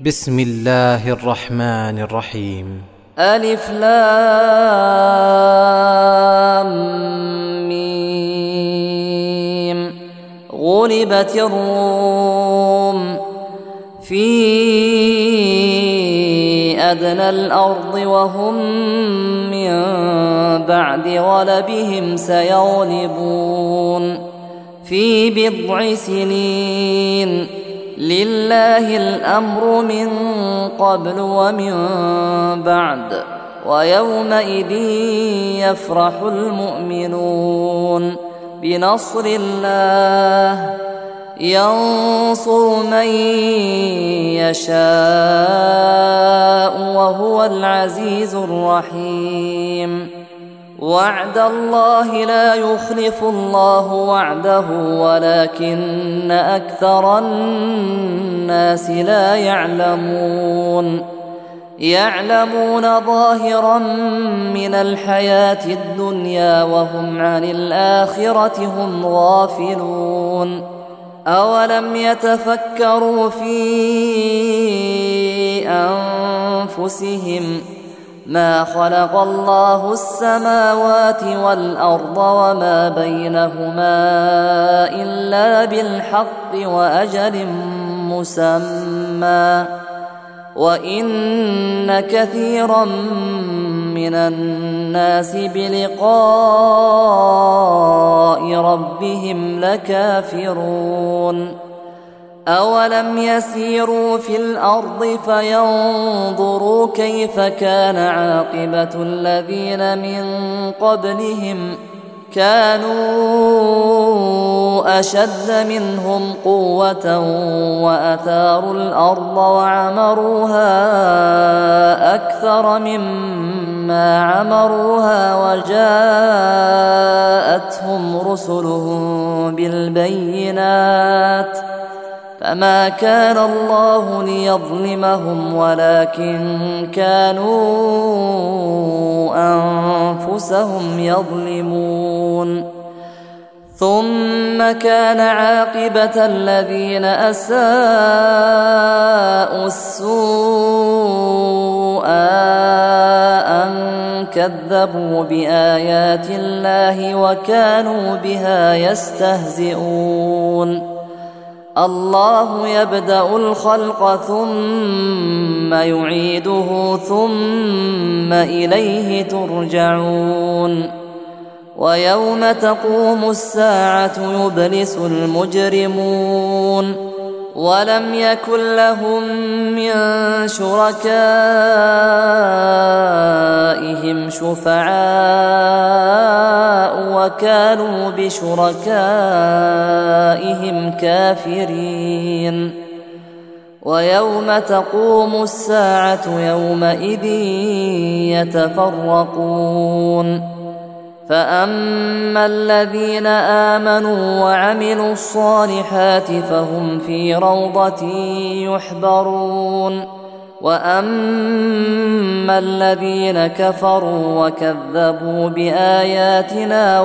بسم الله الرحمن الرحيم. ألف لام ميم. غلبت الروم في أدنى الأرض وهم من بعد غلبهم سيغلبون في بضع سنين. لله الأمر من قبل ومن بعد ويومئذ يفرح المؤمنون بنصر الله ينصر من يشاء وهو العزيز الرحيم. وعد الله لا يخلف الله وعده ولكن أكثر الناس لا يعلمون ظاهرا من الحياة الدنيا وهم عن الآخرة هم غافلون. أولم يتفكروا في أنفسهم ما خلق الله السماوات والأرض وما بينهما إلا بالحق وأجل مسمى وإن كثيرا من الناس بلقاء ربهم لكافرون. أولم يسيروا في الأرض فينظروا كيف كان عاقبة الذين من قبلهم كانوا أشد منهم قوة وأثاروا الأرض وعمروها أكثر مما عمروها وجاءتهم رسلهم بالبينات فما كان الله ليظلمهم ولكن كانوا أنفسهم يظلمون. ثم كان عاقبة الذين أساءوا السوء أن كذبوا بآيات الله وكانوا بها يستهزئون. الله يبدأ الخلق ثم يعيده ثم إليه ترجعون. ويوم تقوم الساعة يبلس المجرمون ولم يكن لهم من شركائهم شفعاء وكانوا بشركائهم كافرين. ويوم تقوم الساعة يومئذ يتفرقون فأما الذين آمنوا وعملوا الصالحات فهم في روضة يحبرون. وأما الذين كفروا وكذبوا بآياتنا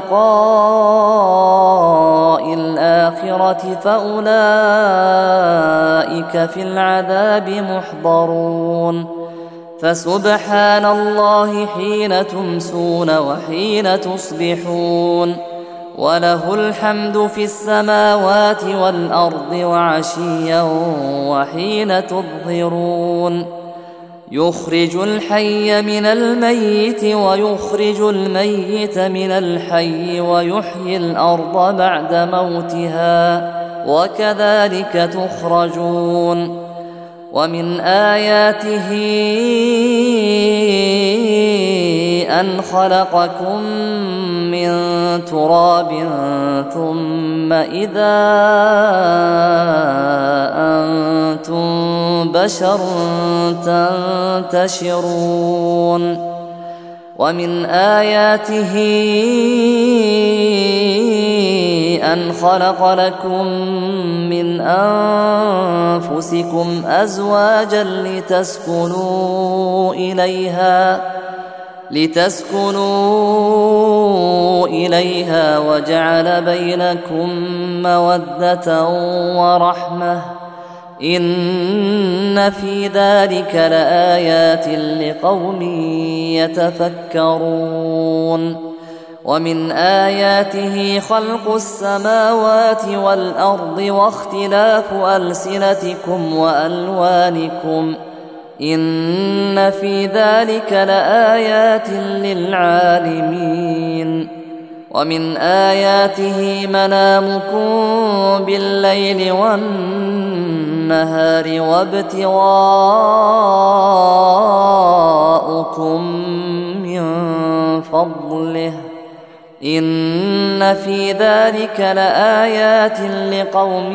ولقاء الآخرة فأولئك في العذاب محضرون. فسبحان الله حين تمسون وحين تصبحون وله الحمد في السماوات والأرض وعشيا وحين تظهرون. يخرج الحي من الميت ويخرج الميت من الحي ويحيي الأرض بعد موتها وكذلك تخرجون. ومن آياته أن خلقكم من تراب ثم إذا أنتم بشر تنتشرون. ومن آياته أن خلق لكم من أنفسكم أزواجا لتسكنوا إليها وجعل بينكم مودة ورحمة إن في ذلك لآيات لقوم يتفكرون ومن آياته خلق السماوات والأرض واختلاف ألسنتكم وألوانكم إن في ذلك لآيات للعالمين ومن آياته منامكم بالليل والنهار وابتغاؤكم من فضله إن في ذلك لآيات لقوم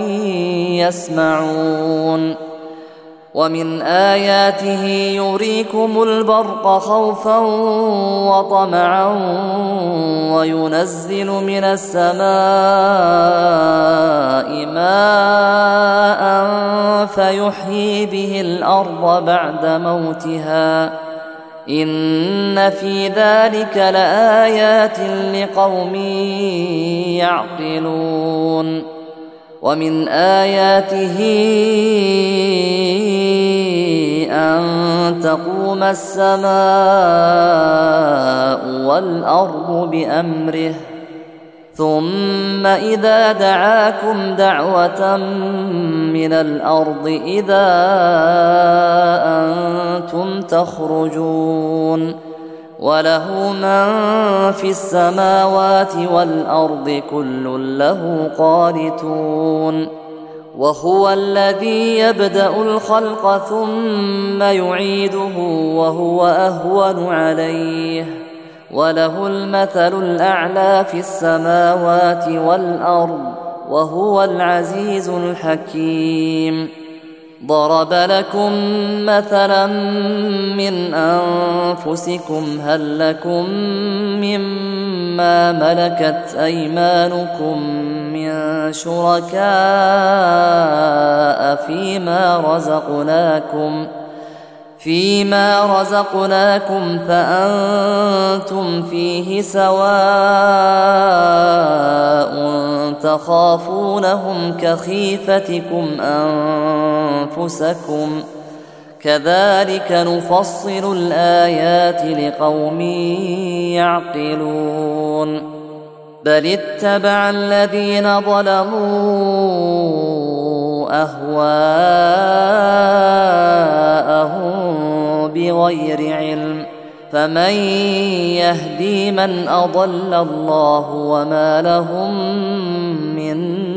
يسمعون ومن آياته يريكم البرق خوفا وطمعا وينزل من السماء ماء فيحيي به الأرض بعد موتها إن في ذلك لآيات لقوم يعقلون ومن آياته أن تقوم السماء والأرض بأمره ثم إذا دعاكم دعوة من الأرض إذا أنتم تخرجون وله من في السماوات والأرض كل له قانتون وهو الذي يبدأ الخلق ثم يعيده وهو أهون عليه وله المثل الأعلى في السماوات والأرض وهو العزيز الحكيم ضرب لكم مثلا من أنفسكم هل لكم مما ملكت أيمانكم من شركاء فيما رزقناكم فأنتم فيه سواء تخافونهم كخيفتكم أنفسكم كذلك نفصل الآيات لقوم يعقلون بل اتبع الذين ظلموا أهواءهم بغير علم فمن يهدي من أضل الله وما لهم من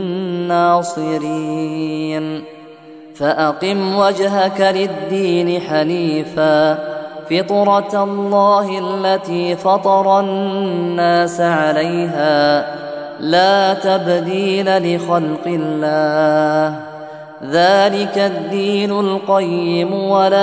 ناصرين فأقم وجهك للدين حنيفا فطرة الله التي فطر الناس عليها لا تبديل لخلق الله ذلك الدين القيم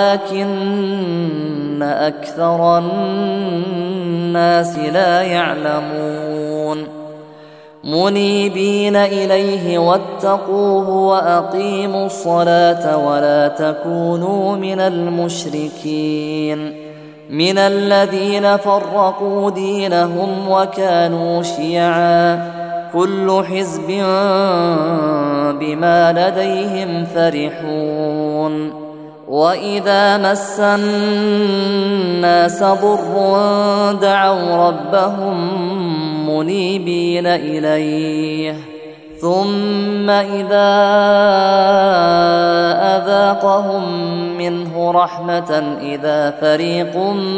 ولكن أكثر الناس لا يعلمون منيبين إليه واتقوه وأقيموا الصلاة ولا تكونوا من المشركين من الذين فرقوا دينهم وكانوا شيعا كل حزب بما لديهم فرحون وإذا مس الناس ضر دعوا ربهم منيبين إليه ثم إذا أذاقهم منه رحمة إذا فريق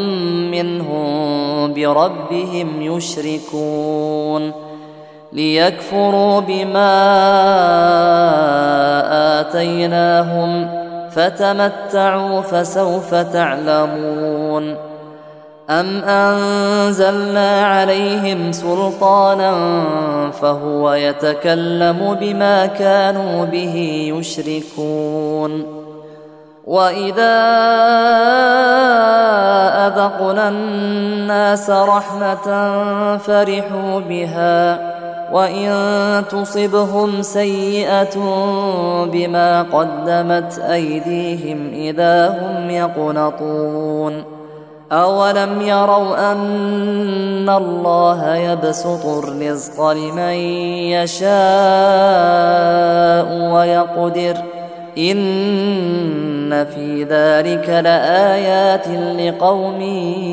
منهم بربهم يشركون ليكفروا بما آتيناهم فتمتعوا فسوف تعلمون أم أنزلنا عليهم سلطانا فهو يتكلم بما كانوا به يشركون وإذا أذقنا الناس رحمة فرحوا بها وإن تصبهم سيئة بما قدمت أيديهم إذا هم يقنطون أولم يروا أن الله يبسط الرزق لمن يشاء ويقدر إن في ذلك لآيات لقوم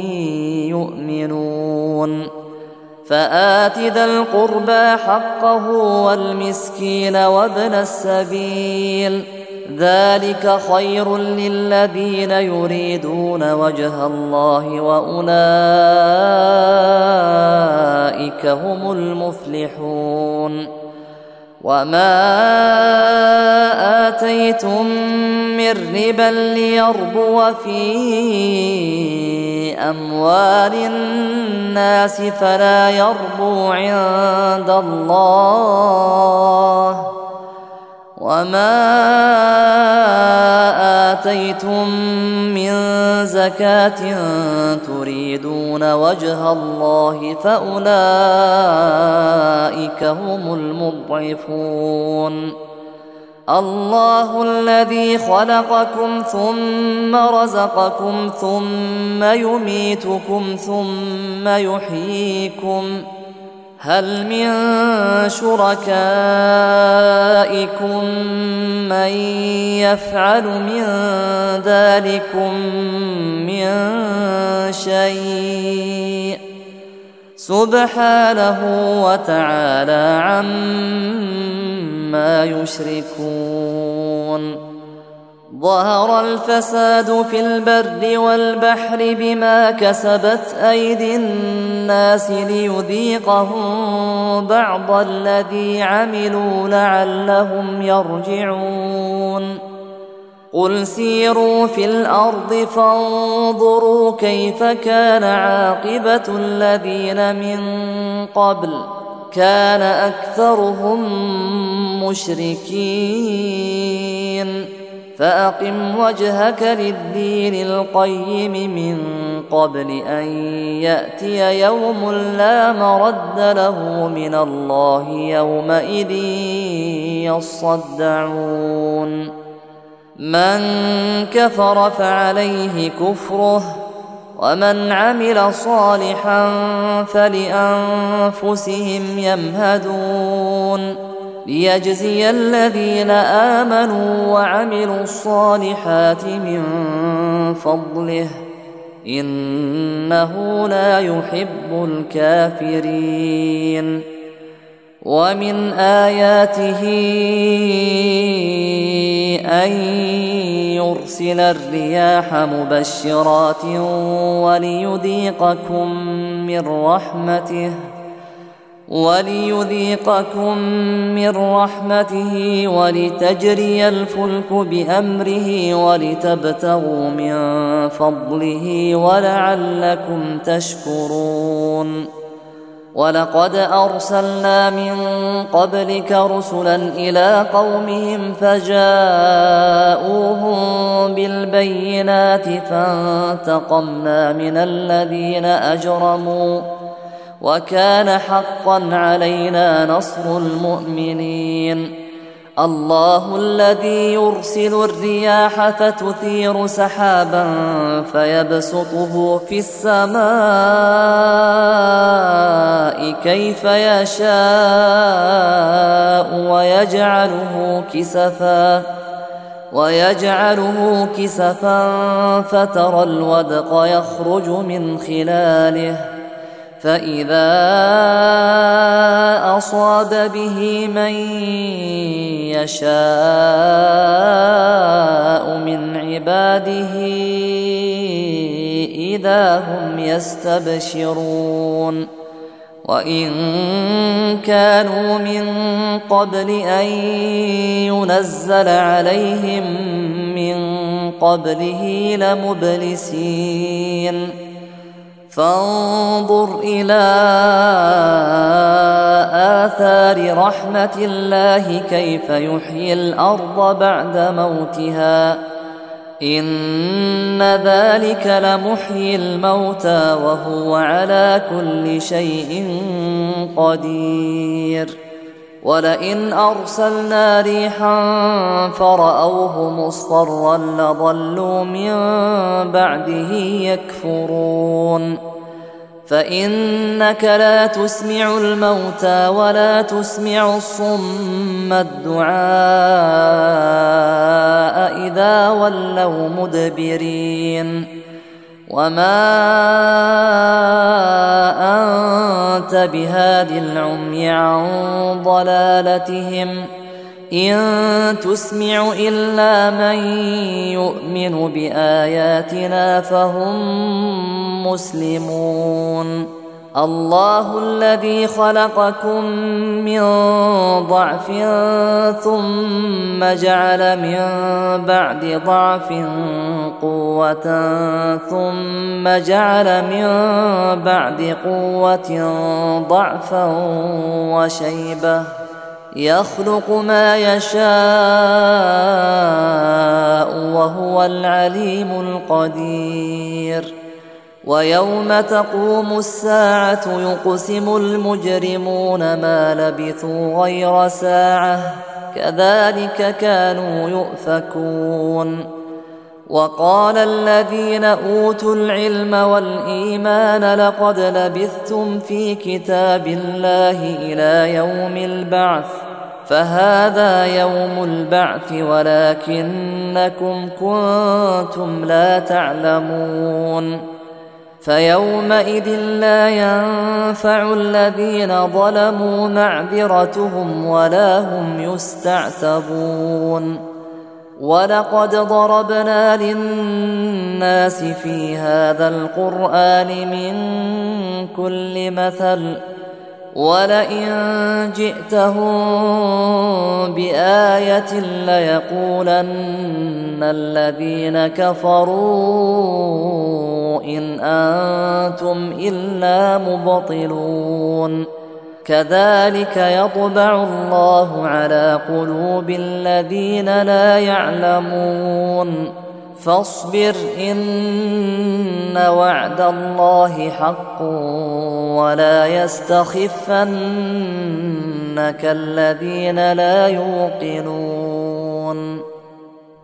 يؤمنون فآت ذا القربى حقه والمسكين وابن السبيل ذلك خير للذين يريدون وجه الله وأولئك هم المفلحون وما آتيتم من ربا ليربو في أموال الناس فلا يربو عند الله وما آتيتم من زكاة تريدون وجه الله فأولئك هم المضعفون الله الذي خلقكم ثم رزقكم ثم يميتكم ثم يحييكم هل من شركائكم من يفعل من ذلكم من شيء سبحانه وتعالى عما يشركون ظهر الفساد في البر والبحر بما كسبت أيدي الناس ليذيقهم بعض الذي عملوا لعلهم يرجعون قل سيروا في الأرض فانظروا كيف كان عاقبة الذين من قبل كان أكثرهم مشركين فأقم وجهك للدين القيم من قبل أن يأتي يوم لا مرد له من الله يومئذ يصدعون من كفر فعليه كفره ومن عمل صالحا فلأنفسهم يمهدون ليجزي الذين آمنوا وعملوا الصالحات من فضله إنه لا يحب الكافرين ومن آياته أن يرسل الرياح مبشرات وليذيقكم من رحمته ولتجري الفلك بأمره ولتبتغوا من فضله ولعلكم تشكرون ولقد أرسلنا من قبلك رسلا إلى قومهم فجاءوهم بالبينات فانتقمنا من الذين أجرموا وكان حقا علينا نصر المؤمنين الله الذي يرسل الرياح فتثير سحابا فيبسطه في السماء كيف يشاء ويجعله كسفا فترى الودق يخرج من خلاله فإذا أصاب به من يشاء من عباده إذا هم يستبشرون وإن كانوا من قبل أن ينزل عليهم من قبله لمبلسين فانظر إلى آثار رحمة الله كيف يحيي الأرض بعد موتها إن ذلك لمحيي الموتى وهو على كل شيء قدير ولئن أرسلنا ريحا فرأوه مصفرا لظلوا من بعده يكفرون فإنك لا تسمع الموتى ولا تسمع الصم الدعاء إذا ولوا مدبرين وما أنت بهاد العمي عن ضلالتهم إن تسمع إلا من يؤمن بآياتنا فهم مسلمون الله الذي خلقكم من ضعف ثم جعل من بعد ضعف قوة ثم جعل من بعد قوة ضعفا وشيبة يخلق ما يشاء وهو العليم القدير ويوم تقوم الساعة يقسم المجرمون ما لبثوا غير ساعة كذلك كانوا يؤفكون وقال الذين أوتوا العلم والإيمان لقد لبثتم في كتاب الله إلى يوم البعث فهذا يوم البعث ولكنكم كنتم لا تعلمون فيومئذ لا ينفع الذين ظلموا معذرتهم ولا هم يستعتبون ولقد ضربنا للناس في هذا القرآن من كل مثل ولئن جئتهم بآية ليقولن الذين كفروا إن أنتم إلا مبطلون كذلك يطبع الله على قلوب الذين لا يعلمون فاصبر إن وعد الله حق ولا يستخفنك الذين لا يوقنون